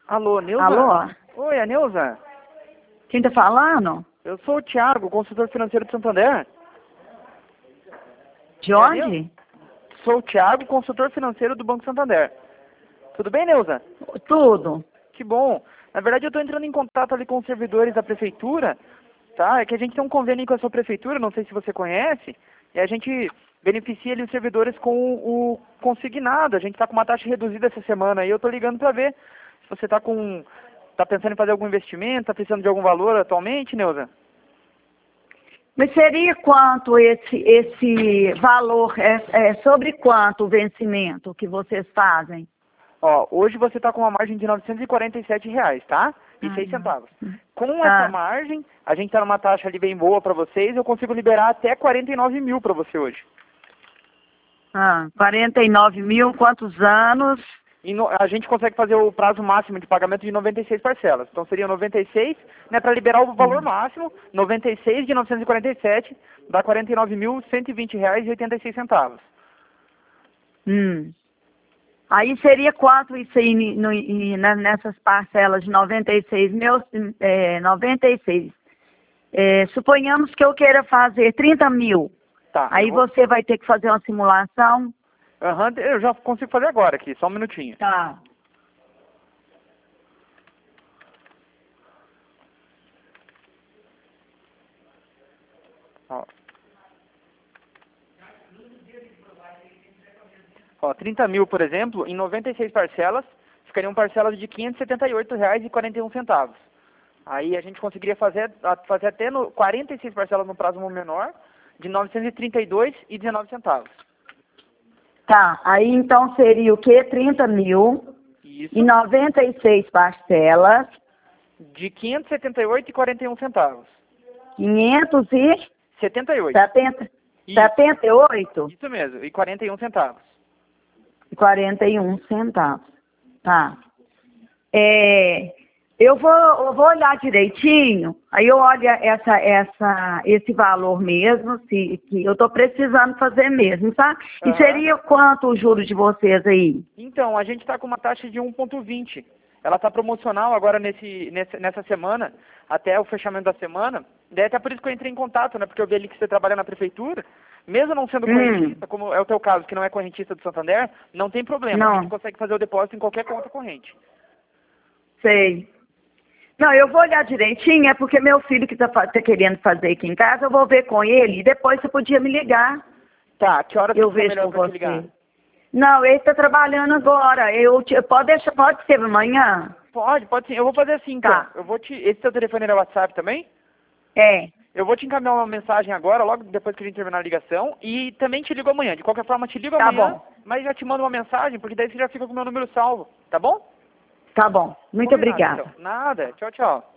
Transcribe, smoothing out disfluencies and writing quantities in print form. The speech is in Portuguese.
Alô, Neuza? Alô? Oi, é Neuza? Quem tá falando? Eu sou o Thiago, consultor financeiro de Santander. De É, onde? Sou o Thiago, consultor financeiro do Banco Santander. Tudo bem, Neuza? Tudo. Que bom. Na verdade, eu estou entrando em contato ali com os servidores da prefeitura, tá? É que a gente tem um convênio com a sua prefeitura, não sei se você conhece, e a gente beneficia ali os servidores com o consignado. A gente está com uma taxa reduzida essa semana e eu estou ligando para ver se você tá pensando em fazer algum investimento, está precisando de algum valor atualmente, Neuza? Mas seria quanto esse valor? É sobre quanto o vencimento que vocês fazem? Ó, hoje você está com uma margem de R$ 947, tá? E 6 centavos. Com essa Ah, margem, a gente está numa taxa ali bem boa para vocês, eu consigo liberar até 49 mil para você hoje. 49 mil, quantos anos? E a gente consegue fazer o prazo máximo de pagamento de 96 parcelas. Então seriam 96, né, para liberar o valor máximo, 96 de 947, dá R$ 49.120,86. Hum. Aí seria quanto isso aí nessas parcelas de 96 mil, 96. Suponhamos que eu queira fazer 30 mil. Tá, Aí você vai ter que fazer uma simulação. Aham, eu já consigo fazer agora aqui, só um minutinho. Tá. Ó. Ó, 30 mil, por exemplo, em 96 parcelas, ficariam parcelas de R$ 578,41. Aí a gente conseguiria fazer até 46 parcelas no prazo menor, de R$ 932,19. Tá, aí então seria o quê? 30 mil Isso, e 96 parcelas, de R$ 578,41. 578, 78. 78 Isso mesmo, e 41 centavos. e 41 centavos. Tá. Eu vou olhar direitinho, aí eu olho esse valor mesmo, que eu estou precisando fazer mesmo, tá? E Aham. seria quanto o juros de vocês aí? Então, a gente está com uma taxa de 1,20. Ela está promocional agora nessa semana, até o fechamento da semana. Daí até por isso que eu entrei em contato, né? Porque eu vi ali que você trabalha na prefeitura. Mesmo não sendo correntista, como é o teu caso, que não é correntista do Santander, não tem problema. A gente Não, consegue fazer o depósito em qualquer conta corrente. sei. Não, eu vou olhar direitinho, é porque meu filho que tá querendo fazer aqui em casa, eu vou ver com ele e depois você podia me ligar. Tá, que horas Eu que fica vejo melhor com para te ligar? você. Não, ele está trabalhando agora. Pode ser amanhã? Pode sim. Eu vou fazer assim, então. Tá. Esse teu telefone era WhatsApp também? É, Eu vou te encaminhar uma mensagem agora, logo depois que a gente terminar a ligação, e também te ligo amanhã. De qualquer forma, te ligo tá amanhã, bom. mas já te mando uma mensagem, porque daí você já fica com o meu número salvo, tá bom? Tá bom. Muito Combinado, obrigada. então. Nada. Tchau, tchau.